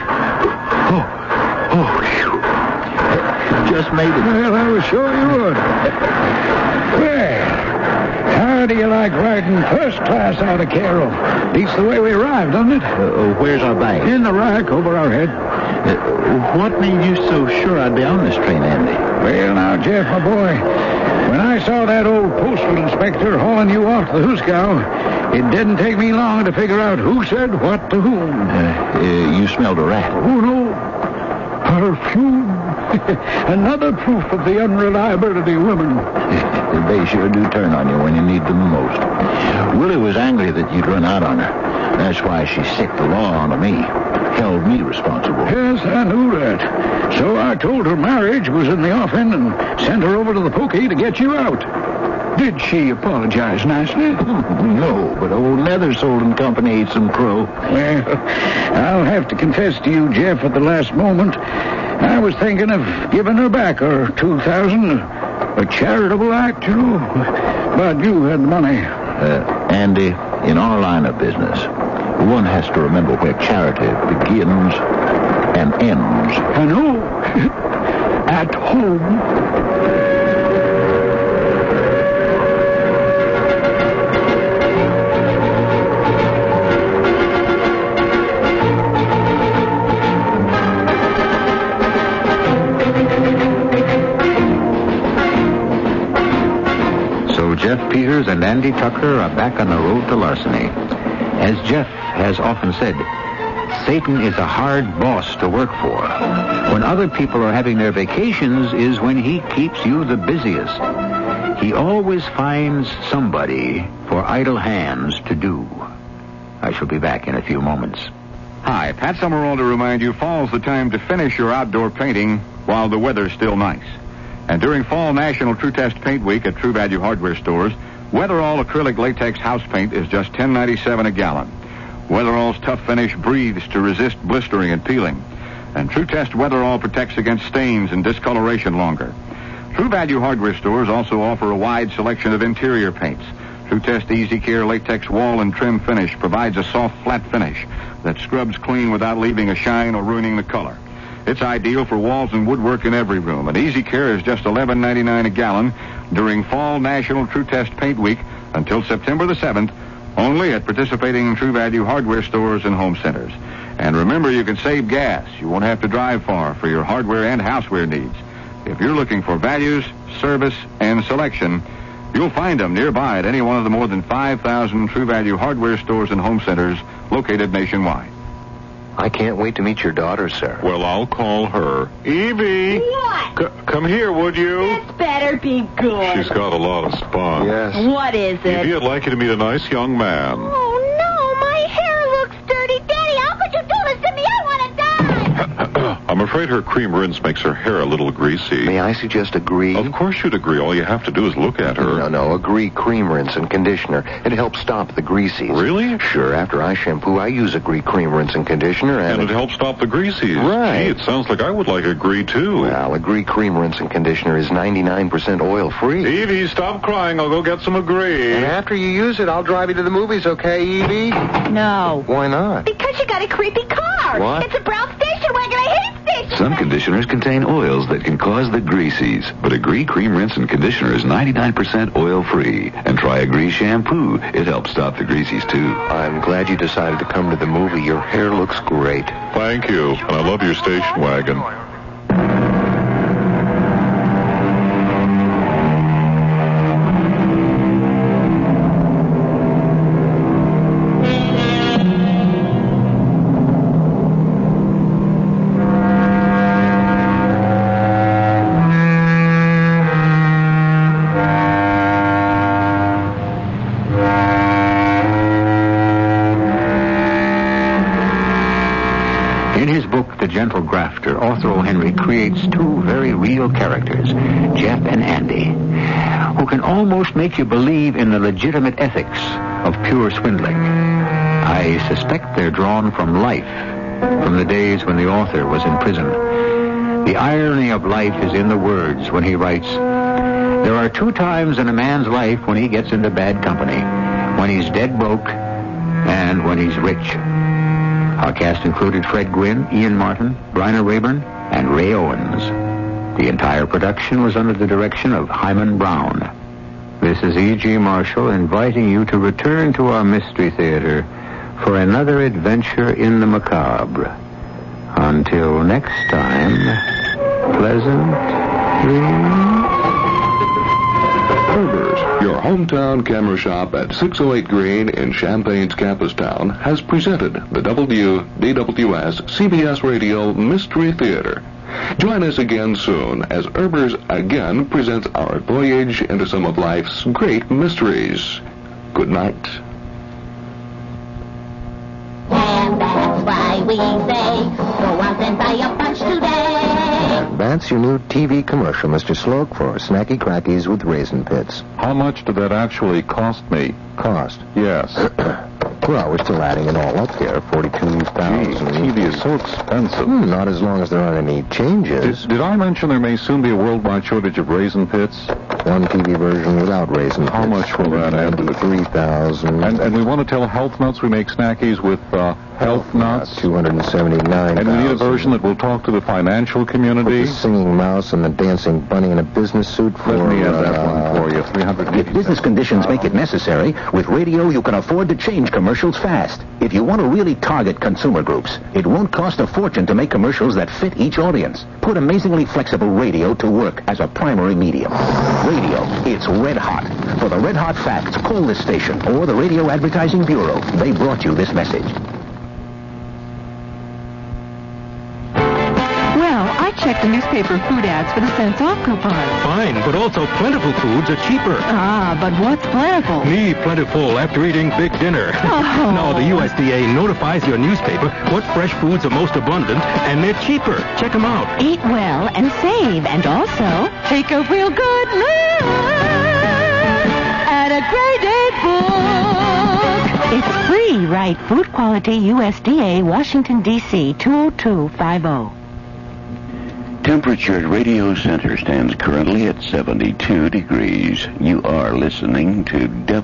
Just made it. Well, I was sure you would. Well, how do you like riding first class out of Cairo? Beats the way we arrived, doesn't it? Where's our bag? In the rack over our head. What made you so sure I'd be on this train, Andy? Well, now, Jeff, my boy, when I saw that old postal inspector hauling you off the Hooskow, it didn't take me long to figure out who said what to whom. You smelled a rat. Oh, no. Perfume. Another proof of the unreliability of women. They sure do turn on you when you need them most. Willie was angry that you'd run out on her. That's why she sicked the law onto me. Held me responsible. Yes, I knew that. So I told her marriage was in the offing and sent her over to the pokey to get you out. Did she apologize nicely? No, but old Leathersold and Company ate some crow. Well, I'll have to confess to you, Jeff, at the last moment, I was thinking of giving her back her $2,000. A charitable act, you know. But you had the money. Andy, in our line of business, one has to remember where charity begins and ends. I know. At home. Jeff Peters and Andy Tucker are back on the road to larceny. As Jeff has often said, Satan is a hard boss to work for. When other people are having their vacations is when he keeps you the busiest. He always finds somebody for idle hands to do. I shall be back in a few moments. Hi, Pat Summerall to remind you, fall's the time to finish your outdoor painting while the weather's still nice. And during Fall National True Test Paint Week at True Value Hardware stores, Weatherall acrylic latex house paint is just $10.97 a gallon. Weatherall's tough finish breathes to resist blistering and peeling. And True Test Weatherall protects against stains and discoloration longer. True Value Hardware stores also offer a wide selection of interior paints. True Test Easy Care latex wall and trim finish provides a soft, flat finish that scrubs clean without leaving a shine or ruining the color. It's ideal for walls and woodwork in every room. And Easy Care is just $11.99 a gallon during Fall National True Test Paint Week until September the 7th, only at participating True Value Hardware stores and home centers. And remember, you can save gas. You won't have to drive far for your hardware and houseware needs. If you're looking for values, service, and selection, you'll find them nearby at any one of the more than 5,000 True Value hardware stores and home centers located nationwide. I can't wait to meet your daughter, sir. Well, I'll call her. Evie! What? Come here, would you? This better be good. She's got a lot of spunk. Yes. What is it? Evie, I'd like you to meet a nice young man. Oh, no, my hair looks dirty. Daddy, how could you do this to me? I want to die. I'm afraid her cream rinse makes her hair a little greasy. May I suggest Agree? Of course you'd agree. All you have to do is look at her. No, Agree cream rinse and conditioner. It helps stop the greasies. Really? Sure. After I shampoo, I use Agree cream rinse and conditioner, And it helps stop the greasies. Right. Gee, it sounds like I would like Agree, too. Well, Agree cream rinse and conditioner is 99% oil-free. Evie, stop crying. I'll go get some Agree. And after you use it, I'll drive you to the movies, okay, Evie? No. Why not? Because you got a creepy car. What? It's a brown station wagon. I hate station Some conditioners contain oils that can cause the greasies, but Agree Cream Rinse and Conditioner is 99% oil-free. And try Agree Shampoo. It helps stop the greasies, too. I'm glad you decided to come to the movie. Your hair looks great. Thank you. And I love your station wagon. The Gentle Grafter, Arthur O. Henry creates two very real characters, Jeff and Andy, who can almost make you believe in the legitimate ethics of pure swindling. I suspect they're drawn from life, from the days when the author was in prison. The irony of life is in the words when he writes, "There are two times in a man's life when he gets into bad company, when he's dead broke and when he's rich." Our cast included Fred Gwynn, Ian Martin, Bryna Rayburn, and Ray Owens. The entire production was under the direction of Hyman Brown. This is E.G. Marshall inviting you to return to our Mystery Theater for another adventure in the macabre. Until next time, pleasant dreams. Herber's, your hometown camera shop at 608 Green in Champaign's Campus Town, has presented the WDWS CBS Radio Mystery Theater. Join us again soon as Herber's again presents our voyage into some of life's great mysteries. Good night. And that's why we say, go out and buy a bunch today. That's your new TV commercial, Mr. Sloak, for Snacky Crackies with Raisin Pits. How much did that actually cost me? Cost? Yes. Well, we're still adding it all up here. $42,000. TV is so expensive. Not as long as there aren't any changes. Did I mention there may soon be a worldwide shortage of Raisin Pits? One TV version without Raisin Pits. How much will that add to the $3,000. And we want to tell Health Nuts we make Snackies with Health Nuts. $279,000. And we need a version that will talk to the financial community. With the singing mouse and the dancing bunny in a business suit for... Let me add that one for you. $350,000. If business conditions make it necessary, with radio you can afford to change commercials fast. If you want to really target consumer groups, it won't cost a fortune to make commercials that fit each audience. Put amazingly flexible radio to work as a primary medium. Radio, it's red hot. For the red hot facts, call this station or the Radio Advertising Bureau. They brought you this message. I checked the newspaper food ads for the cents off coupon. Fine, but also plentiful foods are cheaper. Ah, but what's plentiful? Me plentiful after eating big dinner. Oh. No, the USDA notifies your newspaper what fresh foods are most abundant, and they're cheaper. Check them out. Eat well and save, and also take a real good look at a graded book. It's free. Write Food Quality USDA, Washington, D.C. 20250. Temperature at Radio Center stands currently at 72 degrees. You are listening to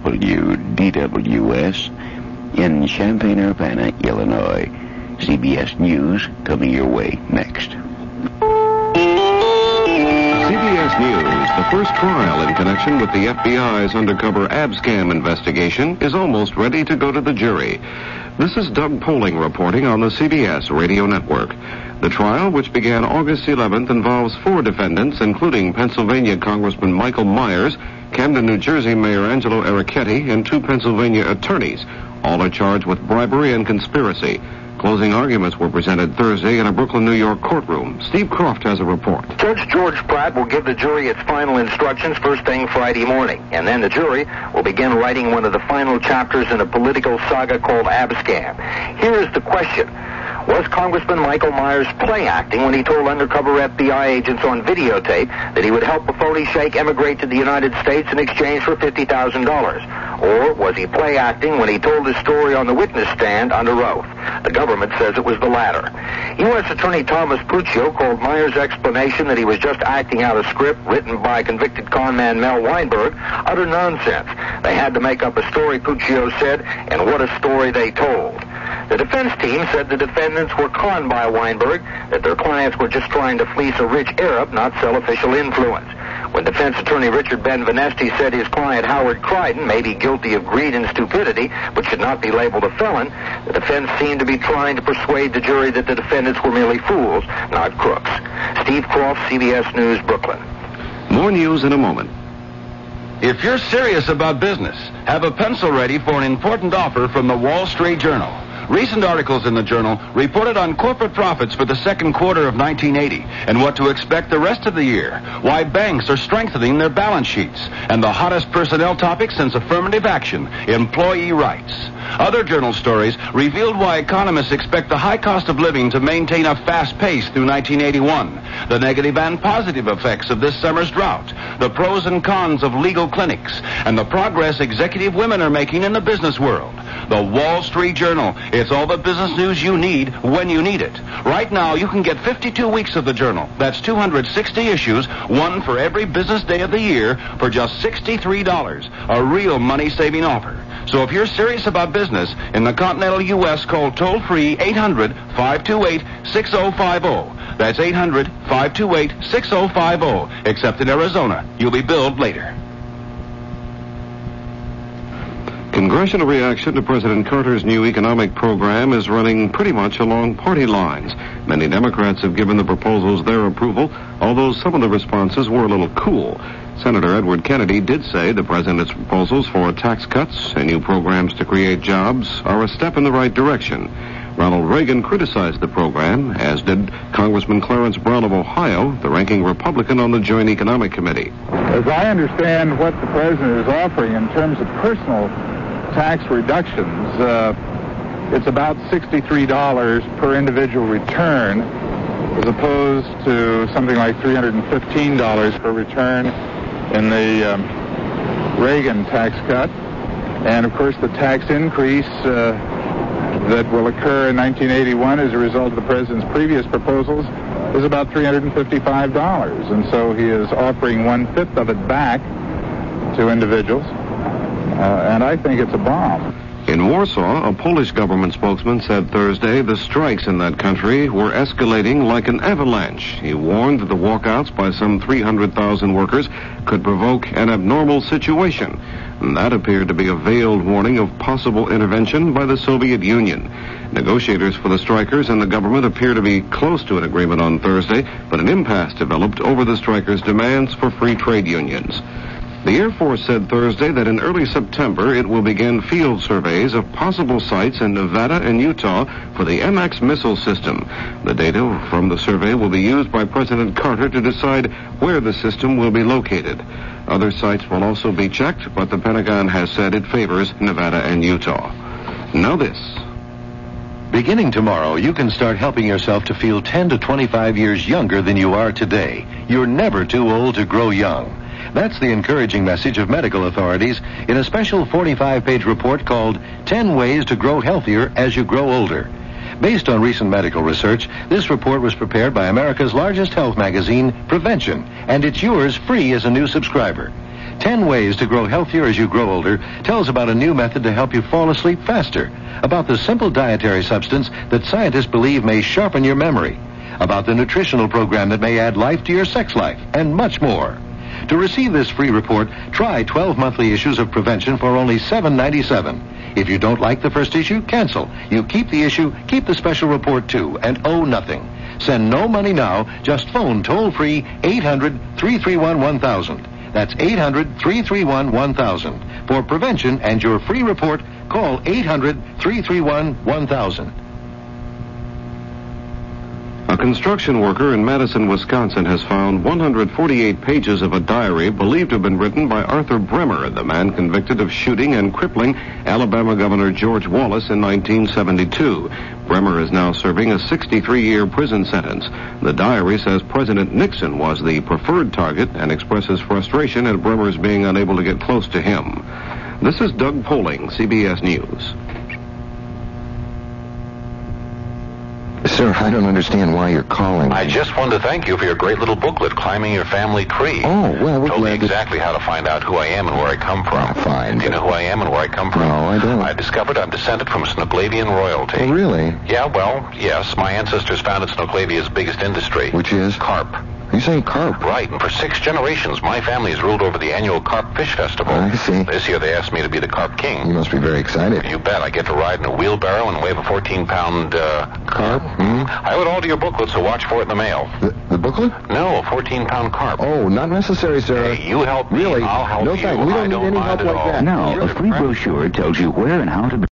WDWS in Champaign-Urbana, Illinois. CBS News coming your way next. CBS CBS News, the first trial in connection with the FBI's undercover Abscam investigation is almost ready to go to the jury. This is Doug Poling reporting on the CBS radio network. The trial, which began August 11th, involves 4 defendants, including Pennsylvania Congressman Michael Myers, Camden, New Jersey Mayor Angelo Ericetti, and 2 Pennsylvania attorneys. All are charged with bribery and conspiracy. Closing arguments were presented Thursday in a Brooklyn, New York courtroom. Steve Croft has a report. Judge George Pratt will give the jury its final instructions first thing Friday morning, and then the jury will begin writing one of the final chapters in a political saga called Abscam. Here is the question. Was Congressman Michael Myers play acting when he told undercover FBI agents on videotape that he would help a phony sheikh emigrate to the United States in exchange for $50,000? Or was he play acting when he told his story on the witness stand under oath? The government says it was the latter. U.S. Attorney Thomas Puccio called Myers' explanation that he was just acting out a script written by convicted conman Mel Weinberg utter nonsense. They had to make up a story, Puccio said, and what a story they told. The defense team said the defendants were conned by Weinberg, that their clients were just trying to fleece a rich Arab, not sell official influence. When defense attorney Richard Benveniste said his client Howard Crichton may be guilty of greed and stupidity, but should not be labeled a felon, the defense seemed to be trying to persuade the jury that the defendants were merely fools, not crooks. Steve Croft, CBS News, Brooklyn. More news in a moment. If you're serious about business, have a pencil ready for an important offer from the Wall Street Journal. Recent articles in the Journal reported on corporate profits for the second quarter of 1980 and what to expect the rest of the year, why banks are strengthening their balance sheets, and the hottest personnel topic since affirmative action, employee rights. Other Journal stories revealed why economists expect the high cost of living to maintain a fast pace through 1981, the negative and positive effects of this summer's drought, the pros and cons of legal clinics, and the progress executive women are making in the business world. The Wall Street Journal. It's all the business news you need when you need it. Right now, you can get 52 weeks of the Journal. That's 260 issues, one for every business day of the year, for just $63. A real money-saving offer. So if you're serious about business in the continental U.S., call toll-free 800-528-6050. That's 800-528-6050. Except in Arizona, you'll be billed later. Congressional reaction to President Carter's new economic program is running pretty much along party lines. Many Democrats have given the proposals their approval, although some of the responses were a little cool. Senator Edward Kennedy did say the president's proposals for tax cuts and new programs to create jobs are a step in the right direction. Ronald Reagan criticized the program, as did Congressman Clarence Brown of Ohio, the ranking Republican on the Joint Economic Committee. As I understand what the president is offering in terms of personal tax reductions, it's about $63 per individual return, as opposed to something like $315 per return in the Reagan tax cut. And, of course, the tax increase that will occur in 1981 as a result of the president's previous proposals is about $355. And so he is offering 1/5 of it back to individuals. And I think it's a bomb. In Warsaw, a Polish government spokesman said Thursday the strikes in that country were escalating like an avalanche. He warned that the walkouts by some 300,000 workers could provoke an abnormal situation. And that appeared to be a veiled warning of possible intervention by the Soviet Union. Negotiators for the strikers and the government appear to be close to an agreement on Thursday, but an impasse developed over the strikers' demands for free trade unions. The Air Force said Thursday that in early September it will begin field surveys of possible sites in Nevada and Utah for the MX missile system. The data from the survey will be used by President Carter to decide where the system will be located. Other sites will also be checked, but the Pentagon has said it favors Nevada and Utah. Now this. Beginning tomorrow, you can start helping yourself to feel 10 to 25 years younger than you are today. You're never too old to grow young. That's the encouraging message of medical authorities in a special 45-page report called 10 Ways to Grow Healthier as You Grow Older. Based on recent medical research, this report was prepared by America's largest health magazine, Prevention, and it's yours free as a new subscriber. 10 Ways to Grow Healthier as You Grow Older tells about a new method to help you fall asleep faster, about the simple dietary substance that scientists believe may sharpen your memory, about the nutritional program that may add life to your sex life, and much more. To receive this free report, try 12 monthly issues of Prevention for only $7.97. If you don't like the first issue, cancel. You keep the issue, keep the special report too, and owe nothing. Send no money now, just phone toll-free 800-331-1000. That's 800-331-1000. For Prevention and your free report, call 800-331-1000. A construction worker in Madison, Wisconsin has found 148 pages of a diary believed to have been written by Arthur Bremer, the man convicted of shooting and crippling Alabama Governor George Wallace in 1972. Bremer is now serving a 63-year prison sentence. The diary says President Nixon was the preferred target and expresses frustration at Bremer's being unable to get close to him. This is Doug Poling, CBS News. Sir, I don't understand why you're calling. I just wanted to thank you for your great little booklet, Climbing Your Family Tree. Oh, well, we're Told me glad to... exactly how to find out who I am and where I come from. Fine. Do you know who I am and where I come from? No, I don't. I discovered I'm descended from Snoqualvian royalty. Oh, really? Yeah, well, yes. My ancestors founded Snoqualvia's biggest industry. Which is? Carp. You say carp? Right, and for 6 generations, my family has ruled over the annual Carp Fish Festival. I see. This year, they asked me to be the Carp King. You must be very excited. You bet. I get to ride in a wheelbarrow and wave a 14-pound, carp? Hmm? I would order your booklet, so watch for it in the mail. The booklet? No, a 14-pound carp. Oh, not necessary, sir. Hey, you help me. Really? I'll help no, you. Thanks. We don't I need any mind help at like all. that. Now, a free brochure tells you where and how to